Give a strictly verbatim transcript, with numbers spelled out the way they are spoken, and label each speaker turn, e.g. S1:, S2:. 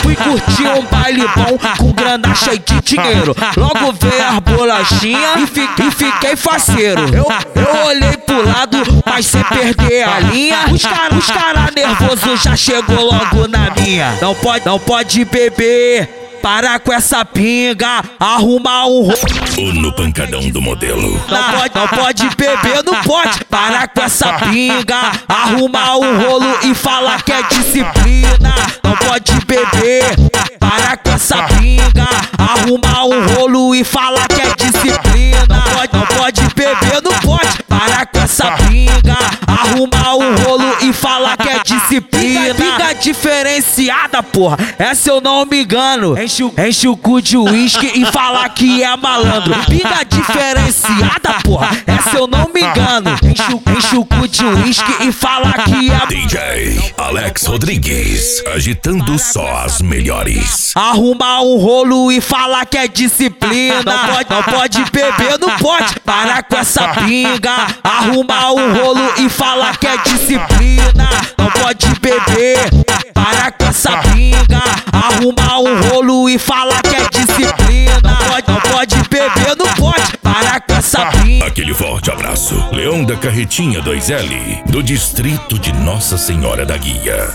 S1: fui curtir um baile bom com grana cheia de dinheiro. Logo veio as bolachinhas e fiquei, e fiquei faceiro. Eu, eu olhei pro lado, mas sem perder a linha. Os caras os cara nervosos já chegou logo na minha. Não pode, não pode beber. Para com essa pinga, arruma um rolo.
S2: O no pancadão do modelo.
S1: Não pode, não pode beber, não pode. Para com essa pinga, arruma um rolo e fala que é disciplina. Não pode beber, para com essa pinga, arruma um rolo e fala que é disciplina. Não pode, não pode beber, não pode. Para com essa pinga, arruma um rolo e fala que é disciplina. Pinga diferenciada, porra, essa eu não me engano. Enche o, enche o cu de uísque e fala que é malandro. Pinga diferenciada, porra, essa eu não me engano. Enche o, enche o cu de uísque e fala que é
S2: D J Alex Rodrigues, agitando só as melhores.
S1: Arruma um rolo e fala que é disciplina. Não pode, não pode beber, não pode. Para com essa pinga, arruma um rolo e fala que é disciplina. Não pode beber, para com essa pinga, arruma um rolo e fala que é disciplina. Não pode, não pode beber, não pode. Para com essa pinga.
S2: Aquele forte abraço. Leão da Carretinha dois L, do distrito de Nossa Senhora da Guia.